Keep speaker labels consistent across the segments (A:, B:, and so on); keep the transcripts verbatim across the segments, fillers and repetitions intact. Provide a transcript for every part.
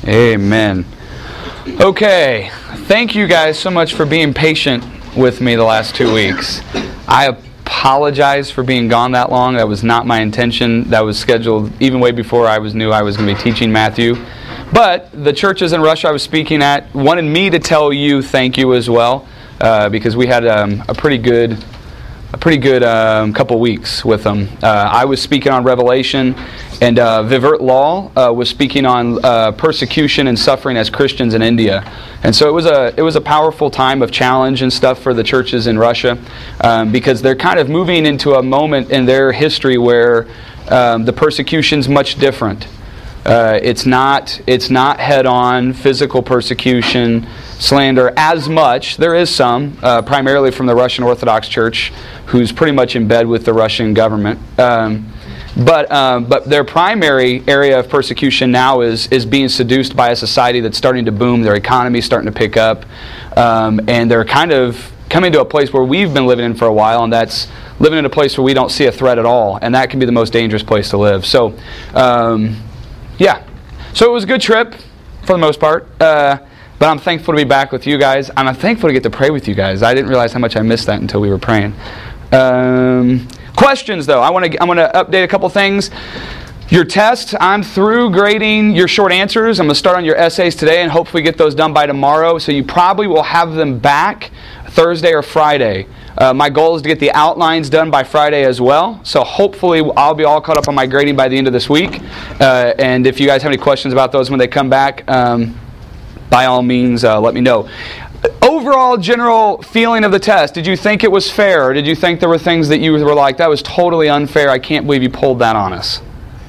A: Amen. Okay, thank you guys so much for being patient with me the last two weeks. I apologize for being gone that long. That was not my intention. That was scheduled even way before I was knew I was going to be teaching Matthew. But the churches in Russia I was speaking at wanted me to tell you thank you as well, uh, because we had um, a pretty good a pretty good um, couple weeks with them. Uh, I was speaking on Revelation, and uh, Vivert Lal uh, was speaking on uh, persecution and suffering as Christians in India. And so it was a it was a powerful time of challenge and stuff for the churches in Russia, um, because they're kind of moving into a moment in their history where um, the persecution's much different. Uh, it's not it's not head-on physical persecution, slander as much. There is some, uh, primarily from the Russian Orthodox Church, who's pretty much in bed with the Russian government. Um, but um, but their primary area of persecution now is is being seduced by a society that's starting to boom. Their economy's starting to pick up, um, and they're kind of coming to a place where we've been living in for a while, and that's living in a place where we don't see a threat at all, and that can be the most dangerous place to live. So. Um, Yeah, so it was a good trip for the most part, uh, but I'm thankful to be back with you guys. I'm thankful to get to pray with you guys. I didn't realize how much I missed that until we were praying. Um, questions, though. I want to I want to update a couple things. Your test, I'm through grading your short answers. I'm going to start on your essays today and hopefully get those done by tomorrow. So you probably will have them back Thursday or Friday. Uh, my goal is to get the outlines done by Friday as well. So hopefully I'll be all caught up on my grading by the end of this week. Uh, and if you guys have any questions about those when they come back, um, by all means, uh, let me know. Overall general feeling of the test, did you think it was fair? Or did you think there were things that you were like, that was totally unfair, I can't believe you pulled that on us?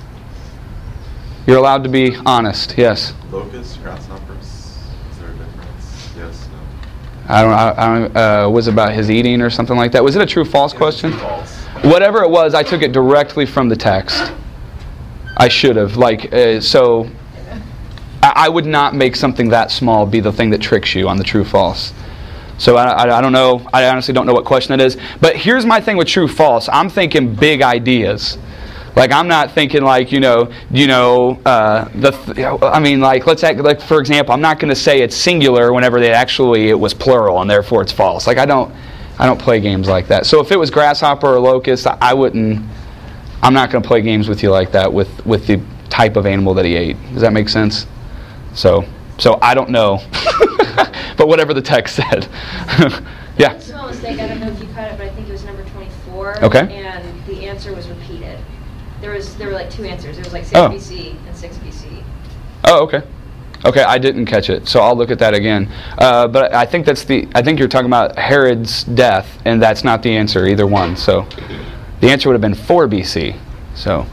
A: You're allowed to be honest, yes.
B: Locusts, grasshoppers, is there a difference? Yes, no.
A: I don't I, I don't, uh, was it about his eating or something like that? Was it a true-false question?
B: True, false.
A: Whatever it was, I took it directly from the text. I should have. Like, uh, so, I, I would not make something that small be the thing that tricks you on the true-false. So I, I, I don't know. I honestly don't know what question it is. But here's my thing with true-false. I'm thinking big ideas. Like, I'm not thinking like, you know, you know, uh, the. Th- I mean, like, let's act, like, for example, I'm not going to say it's singular whenever they actually it was plural and therefore it's false. Like, I don't, I don't play games like that. So if it was grasshopper or locust, I wouldn't. I'm not going to play games with you like that with with the type of animal that he ate. Does that make sense? So, so I don't know, but whatever the text said. Yeah.
C: Small mistake. I don't know if you caught it, but I think it was number twenty-four.
A: Okay.
C: And the answer was repeated. There was there were like two answers. It was like six
A: Oh.
C: B C and six B C.
A: Oh, okay. Okay, I didn't catch it, so I'll look at that again. Uh, but I think that's the. I think you're talking about Herod's death, and that's not the answer, either one. So the answer would have been four B C. So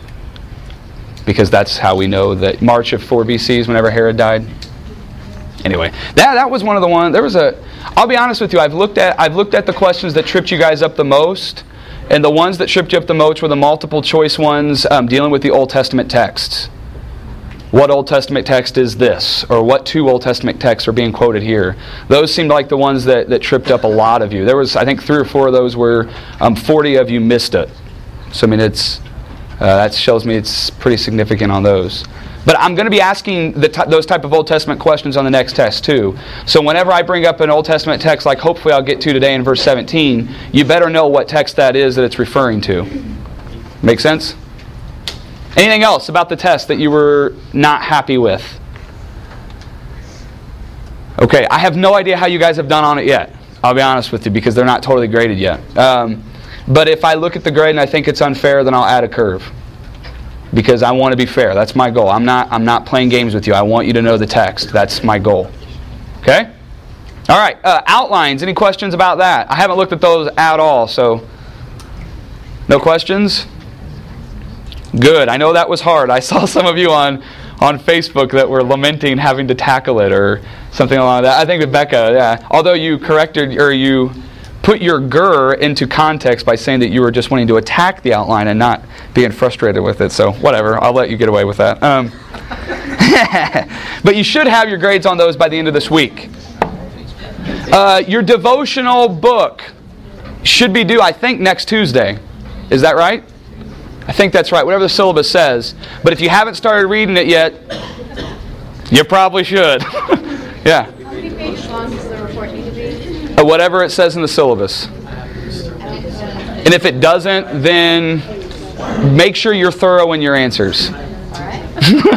A: because that's how we know that March of four B C is whenever Herod died. Anyway, that that was one of the ones. There was a. I'll be honest with you. I've looked at I've looked at the questions that tripped you guys up the most. And the ones that tripped you up the most were the multiple choice ones um, dealing with the Old Testament texts. What Old Testament text is this? Or what two Old Testament texts are being quoted here? Those seemed like the ones that, that tripped up a lot of you. There was, I think, three or four of those where um, forty of you missed it. So, I mean, it's uh, that shows me it's pretty significant on those. But I'm going to be asking the t- those type of Old Testament questions on the next test too. So whenever I bring up an Old Testament text, like hopefully I'll get to today in verse seventeen, you better know what text that is that it's referring to. Make sense? Anything else about the test that you were not happy with? Okay, I have no idea how you guys have done on it yet. I'll be honest with you, because they're not totally graded yet. Um, but if I look at the grade and I think it's unfair, then I'll add a curve. Because I want to be fair. That's my goal. I'm not I'm not playing games with you. I want you to know the text. That's my goal. Okay? All right. Uh, outlines. Any questions about that? I haven't looked at those at all, so no questions? Good. I know that was hard. I saw some of you on, on Facebook that were lamenting having to tackle it or something along that. I think Rebecca, yeah. Although you corrected or you put your gur into context by saying that you were just wanting to attack the outline and not being frustrated with it. So whatever, I'll let you get away with that. Um, but you should have your grades on those by the end of this week. Uh, your devotional book should be due, I think, next Tuesday. Is that right? I think that's right, whatever the syllabus says. But if you haven't started reading it yet, You probably should. Yeah.
C: How many pages long does the report need to be?
A: Uh, Whatever it says in the syllabus. And if it doesn't, then make sure you're thorough in your answers.
C: All right.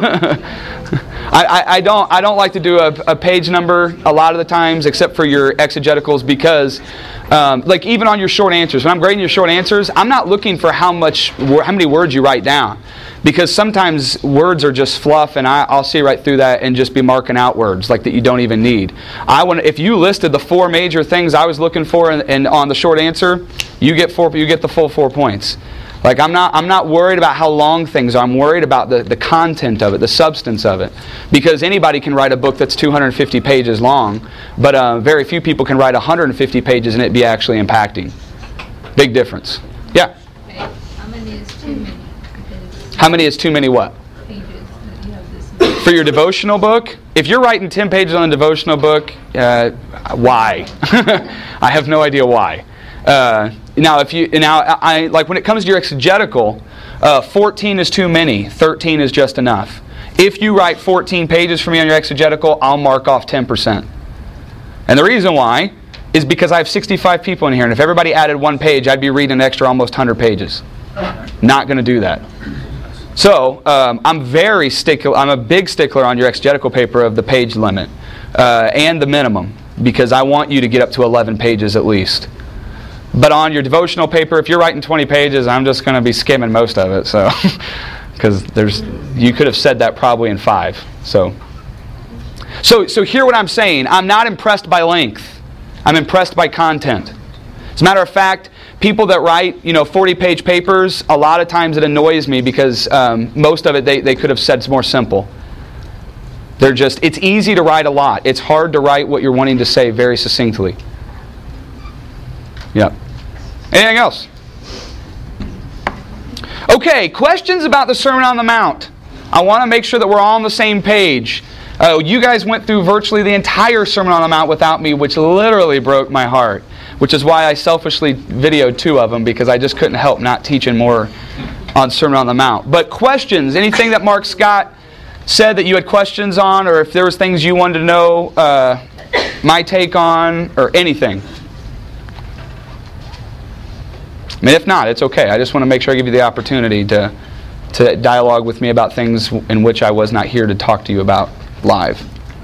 A: I, I, I don't I don't like to do a, a page number a lot of the times, except for your exegeticals, because um, like even on your short answers, when I'm grading your short answers, I'm not looking for how much how many words you write down, because sometimes words are just fluff, and I, I'll see right through that and just be marking out words like that you don't even need. I want if you listed the four major things I was looking for, and, and on the short answer, you get four you get the full four points. Like I'm not I'm not worried about how long things are. I'm worried about the, the content of it, the substance of it. Because anybody can write a book that's two hundred fifty pages long, but uh, very few people can write one hundred fifty pages and it be actually impacting. Big difference. Yeah?
D: Okay. How many is too many? Because
A: How many is too many what?
D: pages that you have this.
A: For your devotional book, if you're writing ten pages on a devotional book, uh, why? I have no idea why. Uh, now, if you now, I like when it comes to your exegetical, uh, fourteen is too many. thirteen is just enough. If you write fourteen pages for me on your exegetical, I'll mark off ten percent. And the reason why is because I have sixty-five people in here, and if everybody added one page, I'd be reading an extra almost one hundred pages. Not going to do that. So um, I'm very stickler. I'm a big stickler on your exegetical paper of the page limit uh, and the minimum, because I want you to get up to eleven pages at least. But on your devotional paper, if you're writing twenty pages, I'm just going to be skimming most of it. So, because there's, you could have said that probably in five. So, so, so hear what I'm saying. I'm not impressed by length. I'm impressed by content. As a matter of fact, people that write, you know, forty-page papers, a lot of times it annoys me because um, most of it they, they could have said it's more simple. They're just, it's easy to write a lot. It's hard to write what you're wanting to say very succinctly. Yep. Anything else? Okay, questions about the Sermon on the Mount. I want to make sure that we're all on the same page. Uh, you guys went through virtually the entire Sermon on the Mount without me, which literally broke my heart. Which is why I selfishly videoed two of them, because I just couldn't help not teaching more on Sermon on the Mount. But questions, anything that Mark Scott said that you had questions on, or if there was things you wanted to know, uh, my take on, or anything. I mean, if not, it's okay. I just want to make sure I give you the opportunity to to dialogue with me about things in which I was not here to talk to you about live.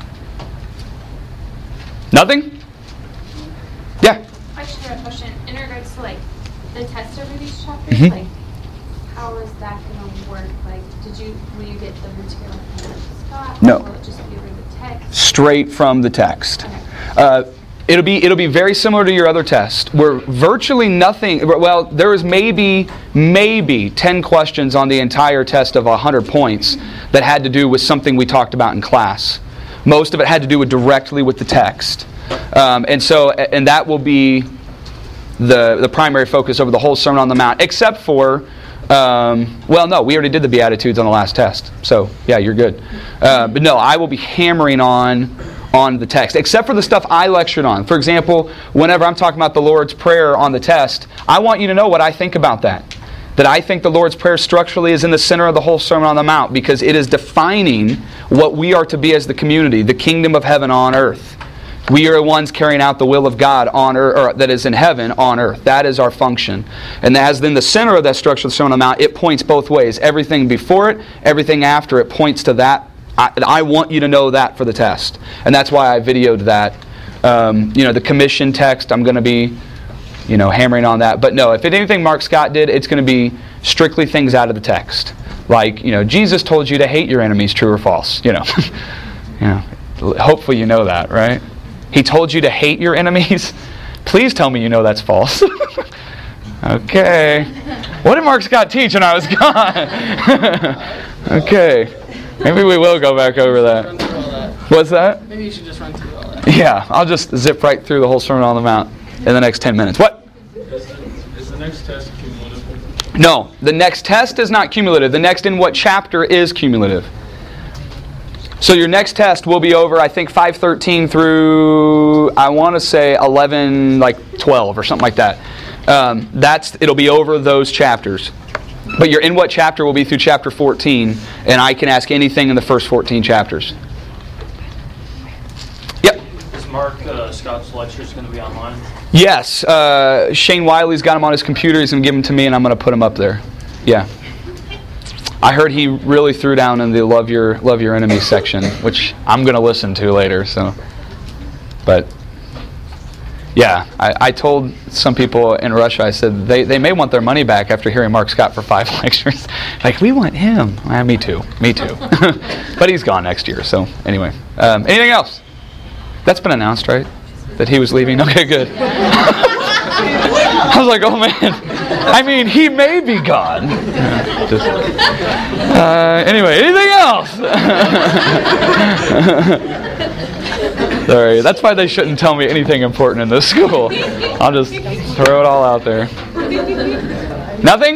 A: Nothing? Yeah?
E: I just have a question in regards to like the test over these chapters.
A: Mhm.
E: Like, how is that going to work? Like, did you will you get the material from Scott?
A: No.
E: Or will it just be over the text?
A: Straight from the text.
E: Okay.
A: Uh, it'll be it'll be very similar to your other test, where virtually nothing. Well, there is maybe maybe ten questions on the entire test of one hundred points that had to do with something we talked about in class. Most of it had to do with directly with the text, um, and so and that will be the the primary focus over the whole Sermon on the Mount, except for. Um, well, no, we already did the Beatitudes on the last test, so yeah, you're good. Uh, but no, I will be hammering on. on the text, except for the stuff I lectured on. For example, whenever I'm talking about the Lord's Prayer on the test, I want you to know what I think about that. That I think the Lord's Prayer structurally is in the center of the whole Sermon on the Mount, because it is defining what we are to be as the community, the kingdom of heaven on earth. We are the ones carrying out the will of God on earth, or that is in heaven on earth. That is our function. And as in the center of that structure of the Sermon on the Mount, it points both ways. Everything before it, everything after it points to that. I, I want you to know that for the test. And that's why I videoed that. Um, you know, the commission text, I'm going to be, you know, hammering on that. But no, if it's anything Mark Scott did, it's going to be strictly things out of the text. Like, you know, Jesus told you to hate your enemies, true or false. You know, you know, hopefully you know that, right? He told you to hate your enemies. Please tell me you know that's false. Okay. What did Mark Scott teach when I was gone? Okay. Maybe we will go back over that. What's that?
F: Maybe you should just run through all that.
A: Yeah, I'll just zip right through the whole Sermon on the Mount in the next ten minutes. What?
G: Is the, is the next test cumulative?
A: No, the next test is not cumulative. The next in what chapter is cumulative. So your next test will be over, I think, five thirteen through, I want to say eleven, like twelve or something like that. Um, that's it'll be over those chapters. But your in what chapter will be through chapter fourteen, and I can ask anything in the first fourteen chapters.
G: Mark uh, Scott's lecture is going to be online?
A: Yes. Uh, Shane Wiley's got him on his computer. He's going to give them to me, and I'm going to put them up there. Yeah. I heard he really threw down in the love your love your enemy section, which I'm going to listen to later. So, but yeah, I, I told some people in Russia, I said they, they may want their money back after hearing Mark Scott for five lectures. Like, we want him. Ah, me too. Me too. But he's gone next year. So anyway, um, anything else? That's been announced, right? That he was leaving. Okay, good. I was like, oh man. I mean, he may be gone. Yeah, just, uh, anyway, anything else? Sorry, that's why they shouldn't tell me anything important in this school. I'll just throw it all out there. Nothing?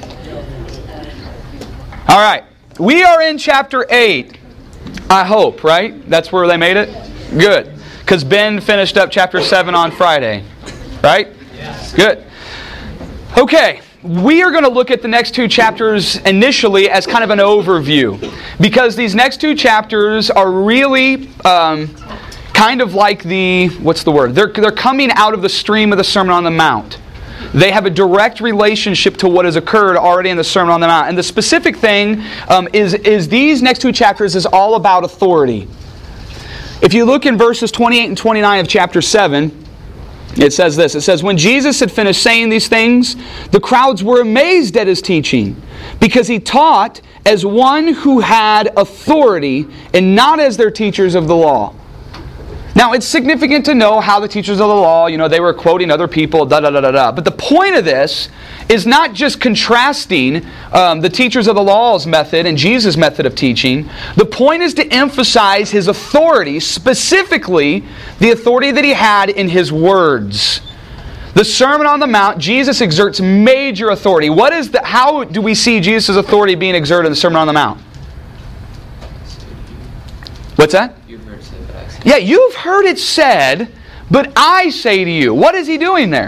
A: All right. We are in chapter eight. I hope, right? That's where they made it? Good. Because Ben finished up chapter seven on Friday. Right? Good. Okay, we are going to look at the next two chapters initially as kind of an overview. Because these next two chapters are really um, kind of like the, what's the word? They're, they're coming out of the stream of the Sermon on the Mount. They have a direct relationship to what has occurred already in the Sermon on the Mount. And the specific thing um, is, is these next two chapters is all about authority. If you look in verses twenty-eight and twenty-nine of chapter seven, it says this. It says, when Jesus had finished saying these things, the crowds were amazed at his teaching, because he taught as one who had authority and not as their teachers of the law. Now, it's significant to know how the teachers of the law, you know, they were quoting other people, da da da da da. But the point of this is not just contrasting um, the teachers of the law's method and Jesus' method of teaching. The point is to emphasize his authority, specifically the authority that he had in his words. The Sermon on the Mount, Jesus exerts major authority. What is the? How do we see Jesus' authority being exerted in the Sermon on the Mount? What's that? Yeah, you've heard it said, but I say to you. What is he doing there?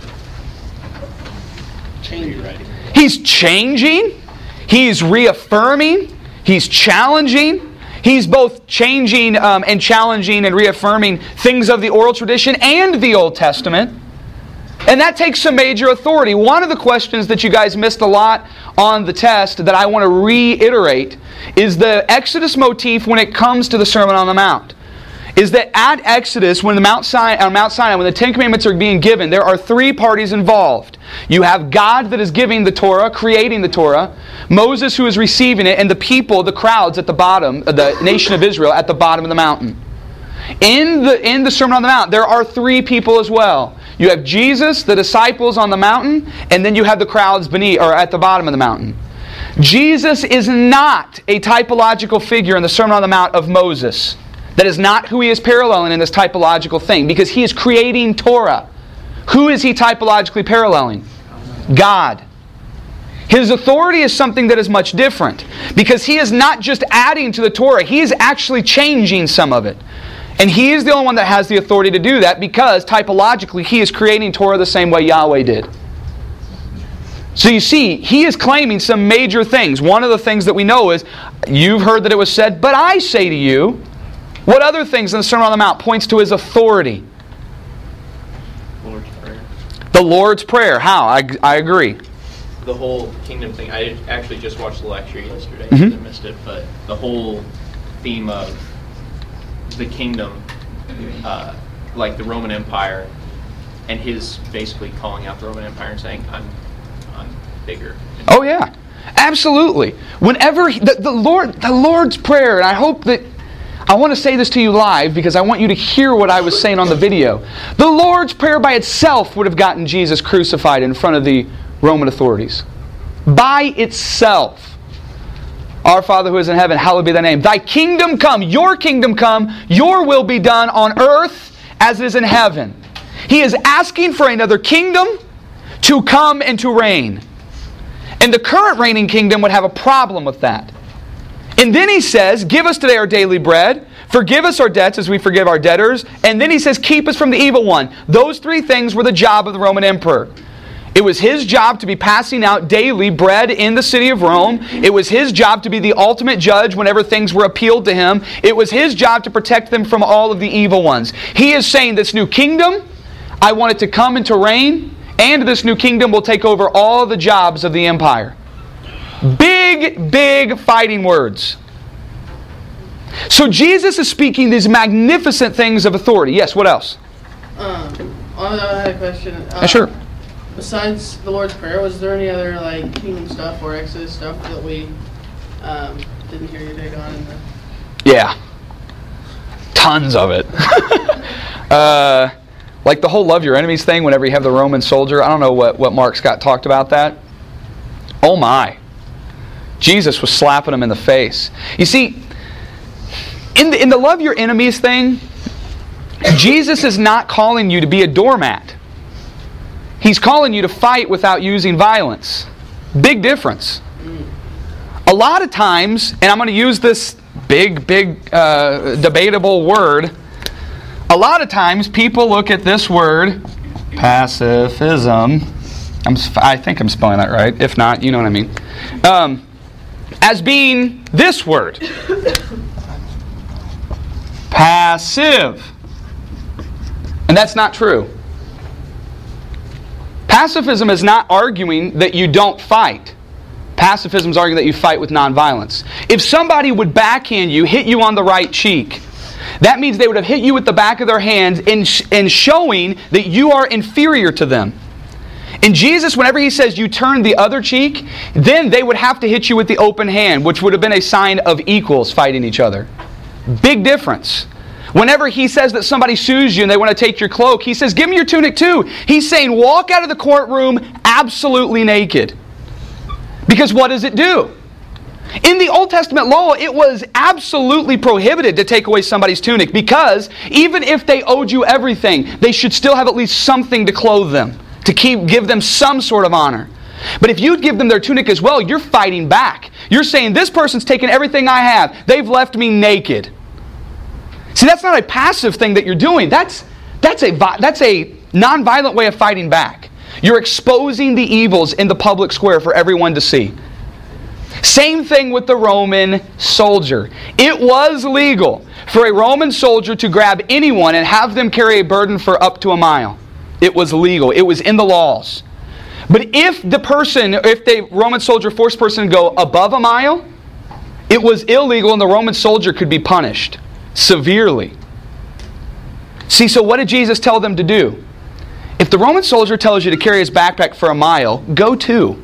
A: He's changing. He's reaffirming. He's challenging. He's both changing um, and challenging and reaffirming things of the oral tradition and the Old Testament. And that takes some major authority. One of the questions that you guys missed a lot on the test that I want to reiterate is the Exodus motif when it comes to the Sermon on the Mount. Is that at Exodus, when the Mount Sinai, on Mount Sinai, when the Ten Commandments are being given, there are three parties involved. You have God that is giving the Torah, creating the Torah, Moses who is receiving it, and the people, the crowds at the bottom, the nation of Israel at the bottom of the mountain. In the, in the Sermon on the Mount, there are three people as well. You have Jesus, the disciples on the mountain, and then you have the crowds beneath, or at the bottom of the mountain. Jesus is not a typological figure in the Sermon on the Mount of Moses. That is not who he is paralleling in this typological thing, because he is creating Torah. Who is he typologically paralleling? God. His authority is something that is much different, because he is not just adding to the Torah, he is actually changing some of it. And he is the only one that has the authority to do that, because typologically he is creating Torah the same way Yahweh did. So you see, he is claiming some major things. One of the things that we know is, you've heard that it was said, but I say to you. What other things in the Sermon on the Mount points to his authority?
B: Lord's Prayer.
A: The Lord's Prayer. How? I, I agree.
F: The whole kingdom thing. I actually just watched the lecture yesterday.
A: Mm-hmm.
F: I missed it, but the whole theme of the kingdom, uh, like the Roman Empire, and his basically calling out the Roman Empire and saying, "I'm, I'm bigger."
A: Oh yeah, absolutely. Whenever he, the, the Lord, the Lord's Prayer, and I hope that. I want to say this to you live because I want you to hear what I was saying on the video. The Lord's Prayer by itself would have gotten Jesus crucified in front of the Roman authorities. By itself. Our Father who is in heaven, hallowed be thy name. Thy kingdom come, your kingdom come, your will be done on earth as it is in heaven. He is asking for another kingdom to come and to reign. And the current reigning kingdom would have a problem with that. And then he says, give us today our daily bread. Forgive us our debts as we forgive our debtors. And then he says, keep us from the evil one. Those three things were the job of the Roman emperor. It was his job to be passing out daily bread in the city of Rome. It was his job to be the ultimate judge whenever things were appealed to him. It was his job to protect them from all of the evil ones. He is saying, this new kingdom, I want it to come and to reign, and this new kingdom will take over all the jobs of the empire. Big, big fighting words. So Jesus is speaking these magnificent things of authority. Yes, what else?
H: Um, I had a question. Uh,
A: Yeah, sure.
H: Besides the Lord's Prayer, was there any other like kingdom stuff or Exodus stuff that we um, didn't hear you take on? In the...
A: Yeah. Tons of it. uh, like the whole love your enemies thing, whenever you have the Roman soldier. I don't know what, what Mark Scott talked about that. Oh my. Jesus was slapping him in the face. You see, in the, in the love your enemies thing, Jesus is not calling you to be a doormat. He's calling you to fight without using violence. Big difference. A lot of times, and I'm going to use this big, big, uh, debatable word. A lot of times, people look at this word, pacifism. I'm, I think I'm spelling that right. If not, you know what I mean. Um, as being this word. Passive. And that's not true. Pacifism is not arguing that you don't fight. Pacifism is arguing that you fight with nonviolence. If somebody would backhand you, hit you on the right cheek, that means they would have hit you with the back of their hands in, in showing that you are inferior to them. In Jesus, whenever He says you turn the other cheek, then they would have to hit you with the open hand, which would have been a sign of equals fighting each other. Big difference. Whenever He says that somebody sues you and they want to take your cloak, He says, give me your tunic too. He's saying, walk out of the courtroom absolutely naked. Because what does it do? In the Old Testament law, it was absolutely prohibited to take away somebody's tunic, because even if they owed you everything, they should still have at least something to clothe them, to keep give them some sort of honor. But if you give them their tunic as well, you're fighting back. You're saying, this person's taken everything I have. They've left me naked. See, that's not a passive thing that you're doing. That's, that's, a, that's a nonviolent way of fighting back. You're exposing the evils in the public square for everyone to see. Same thing with the Roman soldier. It was legal for a Roman soldier to grab anyone and have them carry a burden for up to a mile. It was legal. It was in the laws. But if the person, if the Roman soldier forced a person to go above a mile, it was illegal and the Roman soldier could be punished severely. See, so what did Jesus tell them to do? If the Roman soldier tells you to carry his backpack for a mile, go too.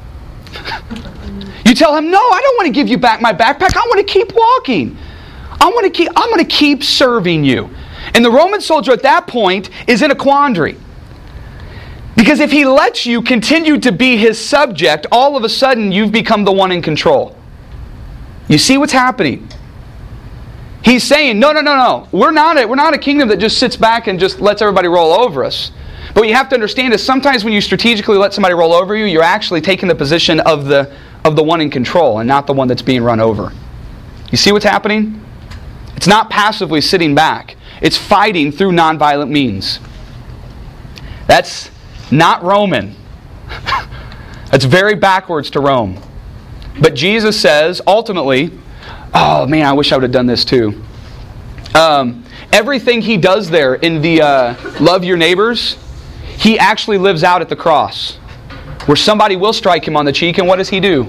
A: You tell him, no, I don't want to give you back my backpack. I want to keep walking. I want to keep, I'm going to keep serving you. And the Roman soldier at that point is in a quandary. Because if he lets you continue to be his subject, all of a sudden you've become the one in control. You see what's happening? He's saying, no, no, no, no. We're not a, we're not a kingdom that just sits back and just lets everybody roll over us. But what you have to understand is sometimes when you strategically let somebody roll over you, you're actually taking the position of the, of the one in control and not the one that's being run over. You see what's happening? It's not passively sitting back. It's fighting through nonviolent means. That's not Roman. That's very backwards to Rome. But Jesus says, ultimately, oh man, I wish I would have done this too. Um, everything He does there in the uh, love your neighbors, He actually lives out at the cross. Where somebody will strike Him on the cheek, and what does He do?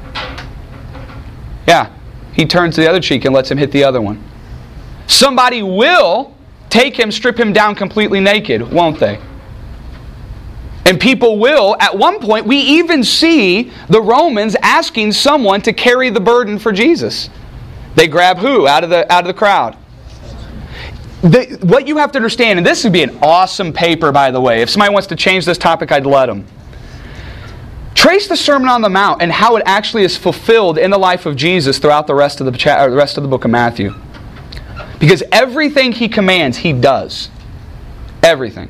A: Yeah, He turns to the other cheek and lets him hit the other one. Somebody will take Him, strip Him down completely naked, won't they? And people will, at one point, we even see the Romans asking someone to carry the burden for Jesus. They grab who out of the out of the crowd? The, what you have to understand, and this would be an awesome paper, by the way. If somebody wants to change this topic, I'd let them. Trace the Sermon on the Mount and how it actually is fulfilled in the life of Jesus throughout the rest of the, cha- the rest of the book of Matthew. Because everything He commands, He does. Everything.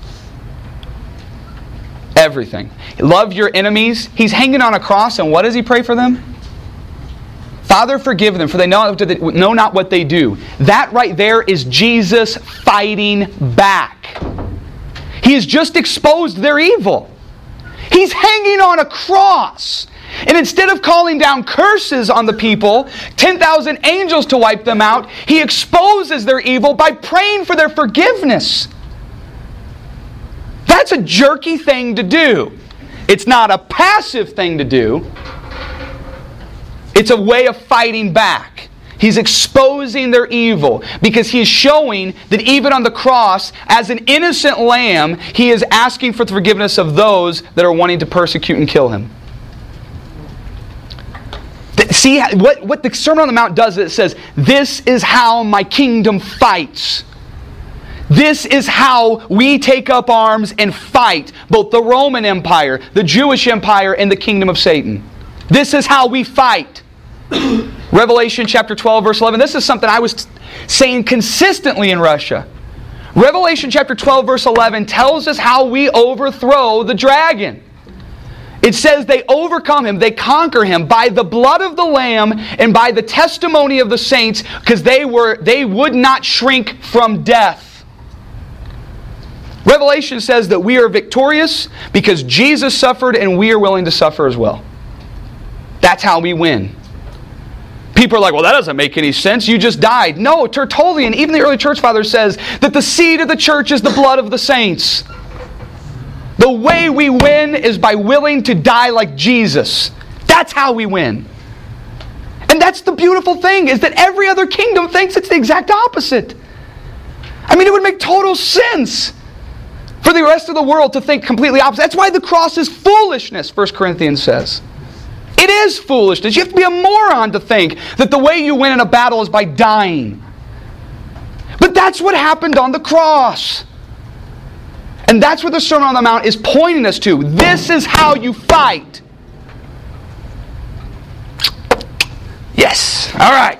A: Everything. Love your enemies. He's hanging on a cross, and what does He pray for them? Father, forgive them, for they know, know not what they do. That right there is Jesus fighting back. He has just exposed their evil. He's hanging on a cross. And instead of calling down curses on the people, ten thousand angels to wipe them out, He exposes their evil by praying for their forgiveness. That's a jerky thing to do. It's not a passive thing to do. It's a way of fighting back. He's exposing their evil because He is showing that even on the cross, as an innocent lamb, He is asking for the forgiveness of those that are wanting to persecute and kill Him. See, what, what the Sermon on the Mount does is it says, this is how my kingdom fights. This is how we take up arms and fight both the Roman Empire, the Jewish Empire, and the kingdom of Satan. This is how we fight. Revelation chapter twelve, verse eleven. This is something I was saying consistently in Russia. Revelation chapter twelve, verse eleven tells us how we overthrow the dragon. It says they overcome him, they conquer him by the blood of the Lamb and by the testimony of the saints, because they were they would not shrink from death. Revelation says that we are victorious because Jesus suffered and we are willing to suffer as well. That's how we win. People are like, well, that doesn't make any sense. You just died. No, Tertullian, even the early church father, says that the seed of the church is the blood of the saints. The way we win is by willing to die like Jesus. That's how we win. And that's the beautiful thing, is that every other kingdom thinks it's the exact opposite. I mean, it would make total sense for the rest of the world to think completely opposite. That's why the cross is foolishness, First Corinthians says. It is foolishness. You have to be a moron to think that the way you win in a battle is by dying. But that's what happened on the cross. And that's what the Sermon on the Mount is pointing us to. This is how you fight. Yes. All right.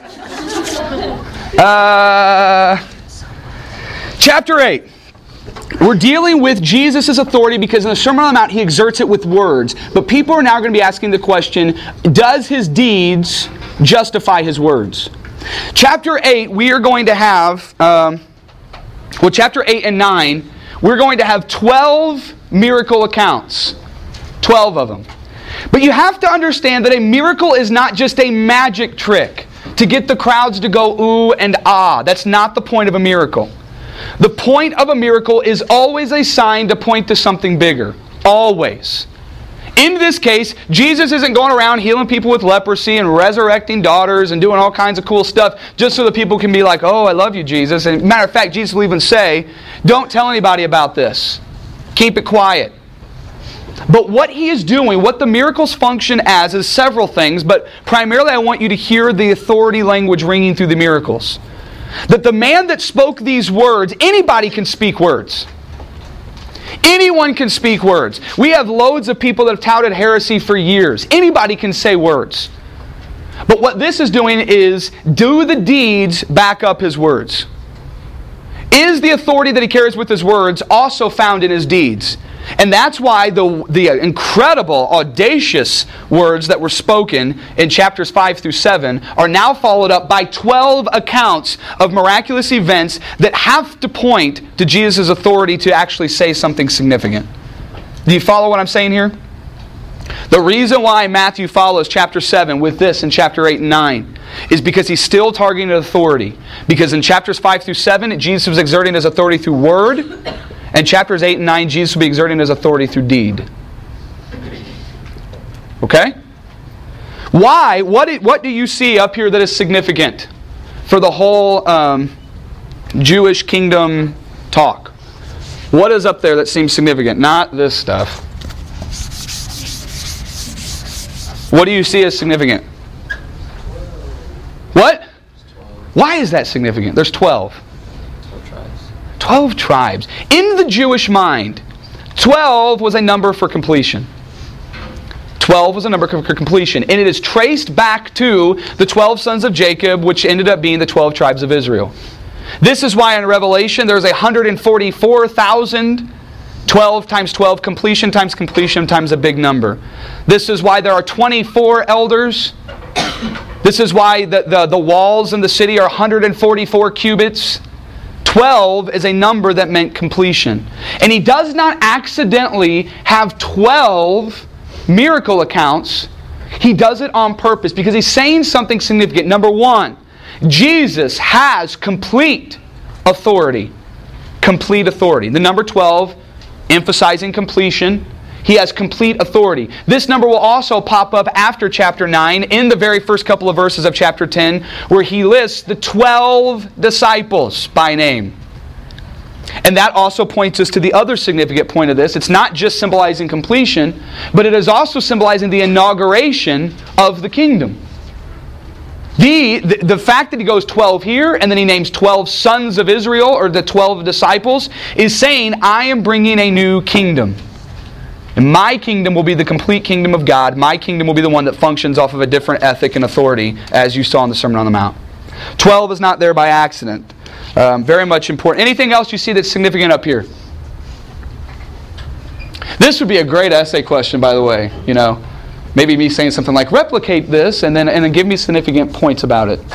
A: Uh, chapter eight. We're dealing with Jesus' authority because in the Sermon on the Mount He exerts it with words. But people are now going to be asking the question, does His deeds justify His words? Chapter eight, we are going to have, um, well, chapter eight and nine, we're going to have twelve miracle accounts. twelve of them. But you have to understand that a miracle is not just a magic trick to get the crowds to go ooh and ah. That's not the point of a miracle. The point of a miracle is always a sign to point to something bigger. Always. In this case, Jesus isn't going around healing people with leprosy and resurrecting daughters and doing all kinds of cool stuff just so that people can be like, oh, I love you, Jesus. And matter of fact, Jesus will even say, don't tell anybody about this. Keep it quiet. But what He is doing, what the miracles function as, is several things, but primarily I want you to hear the authority language ringing through the miracles. That the man that spoke these words, anybody can speak words. Anyone can speak words. We have loads of people that have touted heresy for years. Anybody can say words. But what this is doing is, do the deeds back up His words? Is the authority that He carries with His words also found in His deeds? And that's why the, the incredible, audacious words that were spoken in chapters five through seven are now followed up by twelve accounts of miraculous events that have to point to Jesus' authority to actually say something significant. Do you follow what I'm saying here? The reason why Matthew follows chapter seven with this in chapter eight and nine is because he's still targeting authority. Because in chapters five through seven, Jesus was exerting His authority through word. And chapters eight and nine, Jesus will be exerting His authority through deed. Okay? Why? What, it, what do you see up here that is significant for the whole um, Jewish kingdom talk? What is up there that seems significant? Not this stuff. What do you see as significant? What? Why is that significant? There's twelve. Twelve tribes. In the Jewish mind, twelve was a number for completion. Twelve was a number for completion. And it is traced back to the twelve sons of Jacob, which ended up being the twelve tribes of Israel. This is why in Revelation there's one hundred forty-four thousand. twelve times twelve, completion times completion times a big number. This is why there are twenty-four elders. This is why the, the, the walls in the city are one hundred forty-four cubits. twelve is a number that meant completion. And he does not accidentally have twelve miracle accounts. He does it on purpose because he's saying something significant. Number one, Jesus has complete authority. Complete authority. The number twelve, emphasizing completion. He has complete authority. This number will also pop up after chapter nine in the very first couple of verses of chapter ten, where he lists the twelve disciples by name. And that also points us to the other significant point of this. It's not just symbolizing completion, but it is also symbolizing the inauguration of the kingdom. The, the, the fact that he goes twelve here, and then he names twelve sons of Israel, or the twelve disciples, is saying, I am bringing a new kingdom. And my kingdom will be the complete kingdom of God. My kingdom will be the one that functions off of a different ethic and authority, as you saw in the Sermon on the Mount. twelve is not there by accident. Um, very much important. Anything else you see that's significant up here? This would be a great essay question, by the way. You know, maybe me saying something like, replicate this, and then and then give me significant points about it.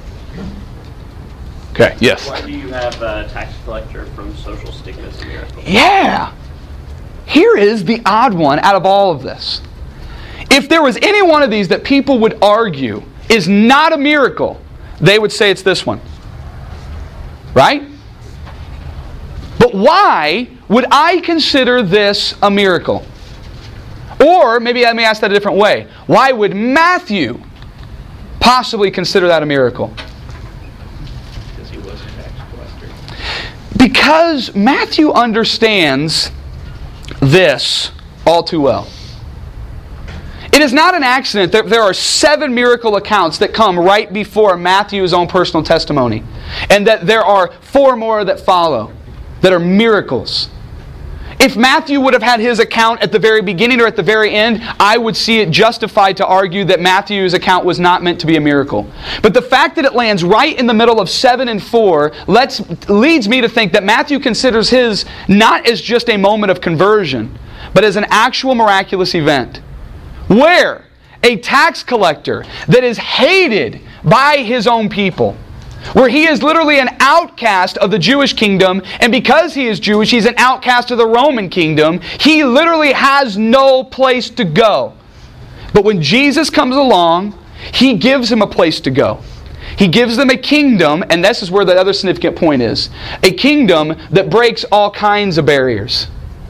A: Okay, yes?
G: Why do you have a tax collector from social stigma as a miracle?
A: Yeah! Here is the odd one out of all of this. If there was any one of these that people would argue is not a miracle, they would say it's this one. Right? But why would I consider this a miracle? Or maybe let me ask that a different way. Why would Matthew possibly consider that a miracle?
F: Because he was a tax collector.
A: Because Matthew understands this all too well. It is not an accident that there are seven miracle accounts that come right before Matthew's own personal testimony, and that there are four more that follow that are miracles. If Matthew would have had his account at the very beginning or at the very end, I would see it justified to argue that Matthew's account was not meant to be a miracle. But the fact that it lands right in the middle of seven and four lets, leads me to think that Matthew considers his not as just a moment of conversion, but as an actual miraculous event. Where a tax collector that is hated by his own people, where he is literally an outcast of the Jewish kingdom, and because he is Jewish, he's an outcast of the Roman kingdom. He literally has no place to go. But when Jesus comes along, he gives him a place to go. He gives them a kingdom, and this is where the other significant point is. A kingdom that breaks all kinds of barriers.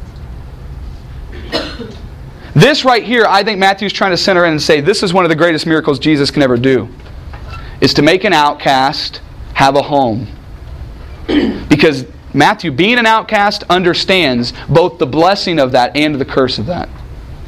A: This right here, I think Matthew's trying to center in and say, this is one of the greatest miracles Jesus can ever do. Is to make an outcast have a home. Because Matthew, being an outcast, understands both the blessing of that and the curse of that.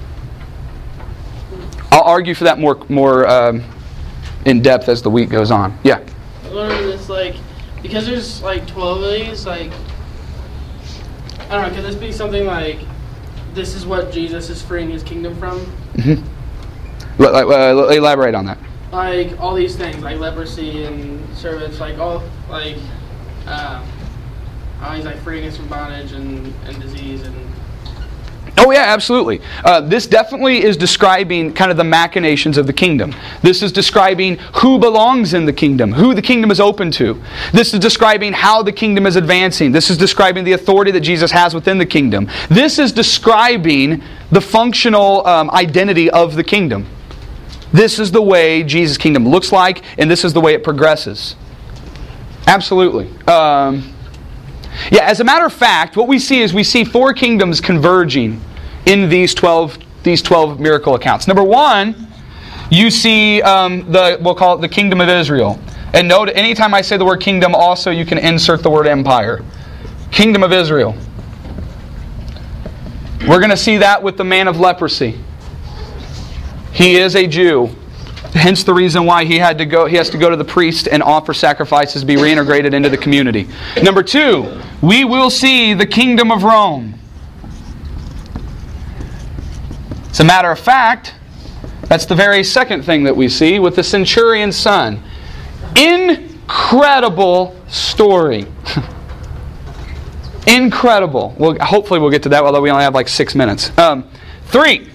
A: I'll argue for that more more um, in depth as the week goes on. Yeah?
H: I was wondering this, like, because there's like twelve of these, like, I don't know, could this be something like, this is what Jesus is freeing his kingdom from?
A: Mm-hmm. Uh, elaborate on that.
H: Like all these things, like leprosy and servants, like all, like, uh, how he's like freeing us from bondage and, and disease and.
A: Oh yeah, absolutely. Uh, this definitely is describing kind of the machinations of the kingdom. This is describing who belongs in the kingdom, who the kingdom is open to. This is describing how the kingdom is advancing. This is describing the authority that Jesus has within the kingdom. This is describing the functional um, identity of the kingdom. This is the way Jesus' kingdom looks like, and this is the way it progresses. Absolutely. Um, yeah, as a matter of fact, what we see is we see four kingdoms converging in these twelve these twelve miracle accounts. Number one, you see um, the we'll call it the kingdom of Israel. And note, anytime I say the word kingdom, also you can insert the word empire. Kingdom of Israel. We're going to see that with the man of leprosy. He is a Jew. Hence the reason why he had to go. He has to go to the priest and offer sacrifices to be reintegrated into the community. Number two, we will see the kingdom of Rome. As a matter of fact, that's the very second thing that we see with the centurion's son. Incredible story. Incredible. Well, hopefully we'll get to that, although we only have like six minutes. Um, three.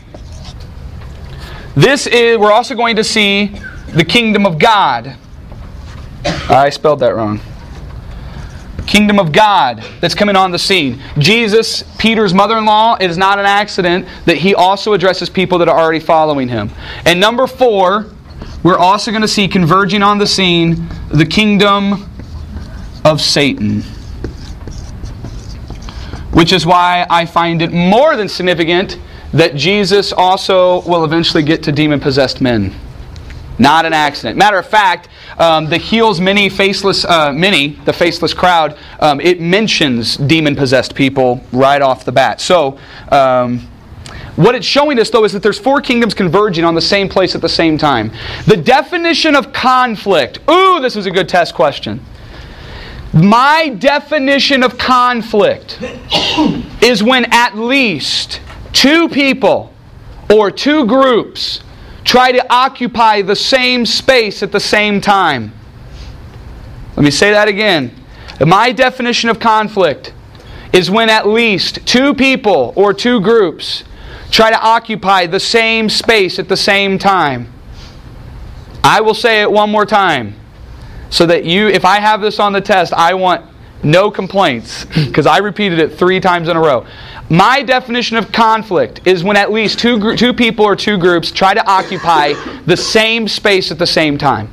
A: This is, we're also going to see the kingdom of God. I spelled that wrong. Kingdom of God that's coming on the scene. Jesus, Peter's mother-in-law, it is not an accident that he also addresses people that are already following him. And number four, we're also going to see converging on the scene the kingdom of Satan. Which is why I find it more than significant that Jesus also will eventually get to demon-possessed men. Not an accident. Matter of fact, um, the heals many faceless, uh, many, the faceless crowd, um, it mentions demon-possessed people right off the bat. So, um, what it's showing us, though, is that there's four kingdoms converging on the same place at the same time. The definition of conflict. Ooh, this is a good test question. My definition of conflict is when at least two people or two groups try to occupy the same space at the same time. Let me say that again. My definition of conflict is when at least two people or two groups try to occupy the same space at the same time. I will say it one more time so that you, if I have this on the test, I want no complaints because I repeated it three times in a row. My definition of conflict is when at least two, two people or two groups try to occupy the same space at the same time.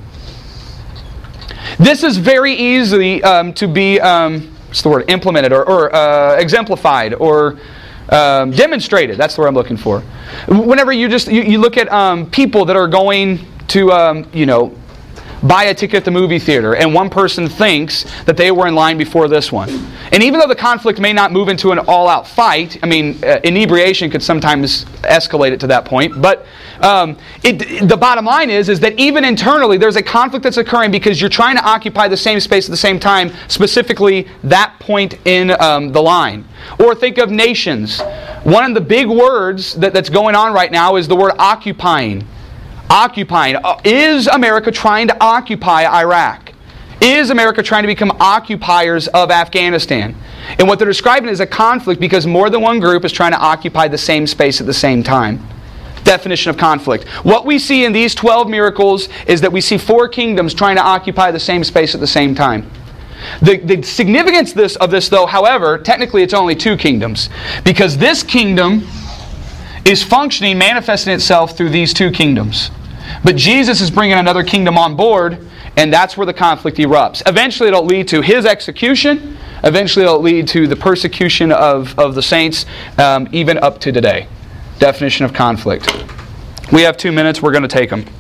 A: This is very easy um, to be, um, what's the word, implemented or, or uh, exemplified or um, demonstrated. That's the word I'm looking for. Whenever you just you, you look at um, people that are going to, um, you know, buy a ticket at the movie theater, and one person thinks that they were in line before this one. And even though the conflict may not move into an all-out fight, I mean, uh, inebriation could sometimes escalate it to that point, but um, it, the bottom line is, is that even internally there's a conflict that's occurring because you're trying to occupy the same space at the same time, specifically that point in um, the line. Or think of nations. One of the big words that, that's going on right now is the word occupying. Occupying. Is America trying to occupy Iraq? Is America trying to become occupiers of Afghanistan? And what they're describing is a conflict because more than one group is trying to occupy the same space at the same time. Definition of conflict. What we see in these twelve miracles is that we see four kingdoms trying to occupy the same space at the same time. The, the significance this, of this, though, however, technically it's only two kingdoms. Because this kingdom is functioning, manifesting itself through these two kingdoms. But Jesus is bringing another kingdom on board, and that's where the conflict erupts. Eventually it'll lead to His execution. Eventually it'll lead to the persecution of, of the saints, um, even up to today. Definition of conflict. We have two minutes. We're going to take them.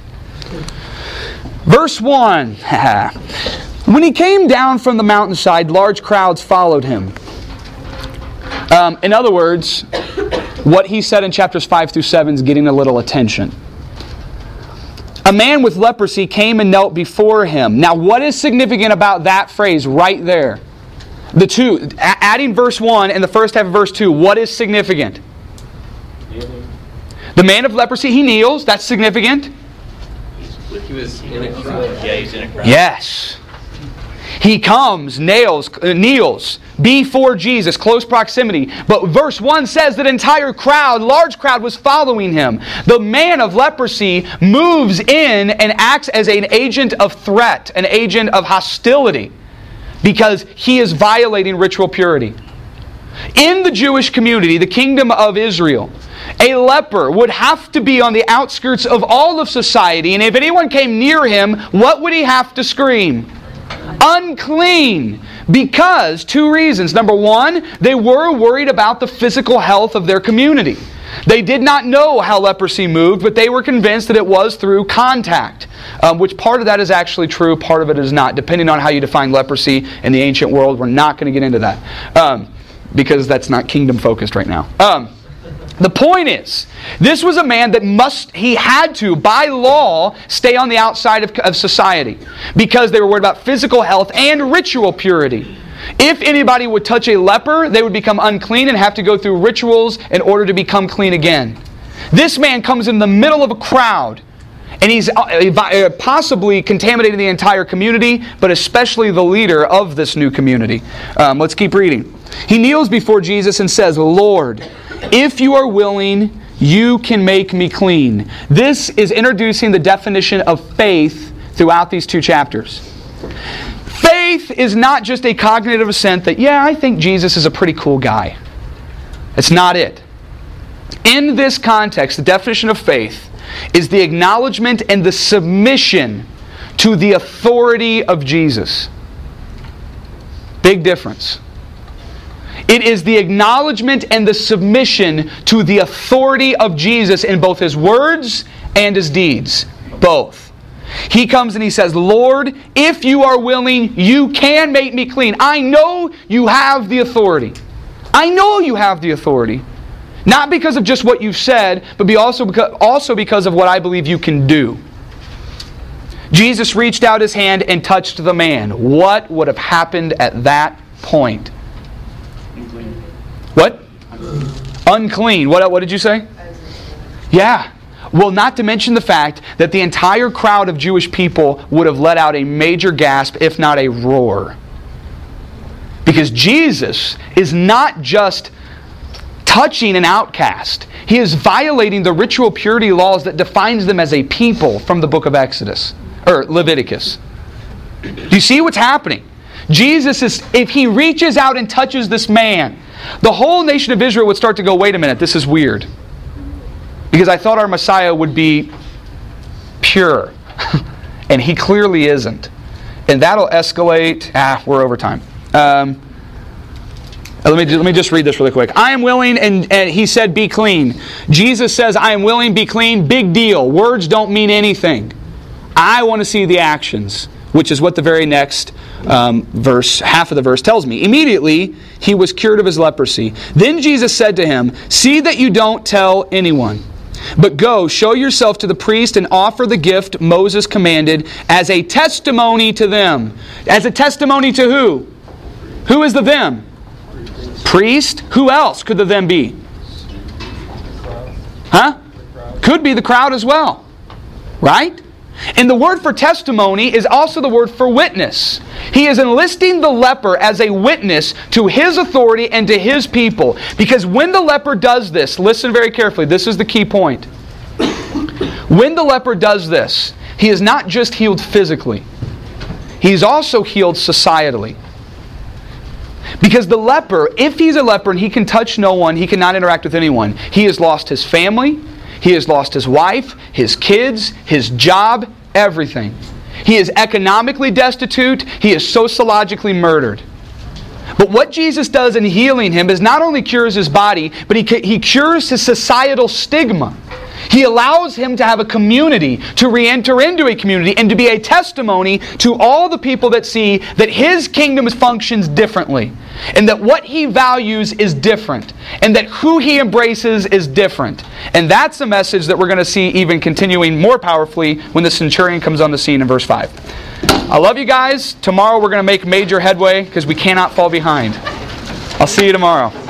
A: Verse one. When He came down from the mountainside, large crowds followed Him. Um, in other words, what He said in chapters five through seven is getting a little attention. A man with leprosy came and knelt before Him. Now, what is significant about that phrase right there? The two, adding verse one and the first half of verse two, what is significant?
B: Kneeling.
A: The man of leprosy, he kneels. That's significant.
B: He was in a crowd.
G: Yeah, he's in a crowd.
A: Yes. He comes, nails, uh, kneels before Jesus, close proximity. But verse one says that entire crowd, large crowd, was following Him. The man of leprosy moves in and acts as an agent of threat, an agent of hostility, because he is violating ritual purity. In the Jewish community, the kingdom of Israel, a leper would have to be on the outskirts of all of society, and if anyone came near him, what would he have to scream? Unclean. Because, two reasons. Number one, they were worried about the physical health of their community. They did not know how leprosy moved, but they were convinced that it was through contact. Um, which part of that is actually true, part of it is not. Depending on how you define leprosy in the ancient world, we're not going to get into that. Um, because that's not kingdom focused right now. Um, The point is, this was a man that must, he had to, by law, stay on the outside of, of society because they were worried about physical health and ritual purity. If anybody would touch a leper, they would become unclean and have to go through rituals in order to become clean again. This man comes in the middle of a crowd, and he's possibly contaminating the entire community, but especially the leader of this new community. Um, let's keep reading. He kneels before Jesus and says, "Lord, if you are willing, you can make me clean." This is introducing the definition of faith throughout these two chapters. Faith is not just a cognitive assent that, yeah, I think Jesus is a pretty cool guy. It's not it. In this context, the definition of faith is the acknowledgement and the submission to the authority of Jesus. Big difference. It is the acknowledgement and the submission to the authority of Jesus in both His words and His deeds. Both. He comes and He says, Lord, if you are willing, you can make me clean. I know you have the authority. I know you have the authority. Not because of just what you've said, but be also because, also because of what I believe you can do. Jesus reached out His hand and touched the man. What would have happened at that point?
G: Unclean.
A: What? Unclean. What, what did you say? Yeah. Well, not to mention the fact that the entire crowd of Jewish people would have let out a major gasp, if not a roar. Because Jesus is not just touching an outcast. He is violating the ritual purity laws that defines them as a people from the book of Exodus, or Leviticus. Do you see what's happening? Jesus is, if He reaches out and touches this man, the whole nation of Israel would start to go, wait a minute, this is weird. Because I thought our Messiah would be pure. And He clearly isn't. And that'll escalate. Ah, we're over time. Um, let me, let me just read this really quick. I am willing, and, and He said, be clean. Jesus says, I am willing, be clean. Big deal. Words don't mean anything. I want to see the actions, which is what the very next um, verse, half of the verse tells me. Immediately, he was cured of his leprosy. Then Jesus said to him, see that you don't tell anyone. But go, show yourself to the priest and offer the gift Moses commanded as a testimony to them. As a testimony to who? Who is the them? Priest. Who else could the them be? Huh? Could be the crowd as well. Right? And the word for testimony is also the word for witness. He is enlisting the leper as a witness to his authority and to his people. Because when the leper does this, listen very carefully, this is the key point. When the leper does this, he is not just healed physically. He's also healed societally. Because the leper, if he's a leper and he can touch no one, he cannot interact with anyone, he has lost his family, he has lost his wife, his kids, his job, everything. He is economically destitute. He is sociologically murdered. But what Jesus does in healing him is not only cures his body, but he, he cures his societal stigma. He allows him to have a community, to re-enter into a community, and to be a testimony to all the people that see that his kingdom functions differently, and that what he values is different, and that who he embraces is different. And that's a message that we're going to see even continuing more powerfully when the centurion comes on the scene in verse five. I love you guys. Tomorrow we're going to make major headway because we cannot fall behind. I'll see you tomorrow.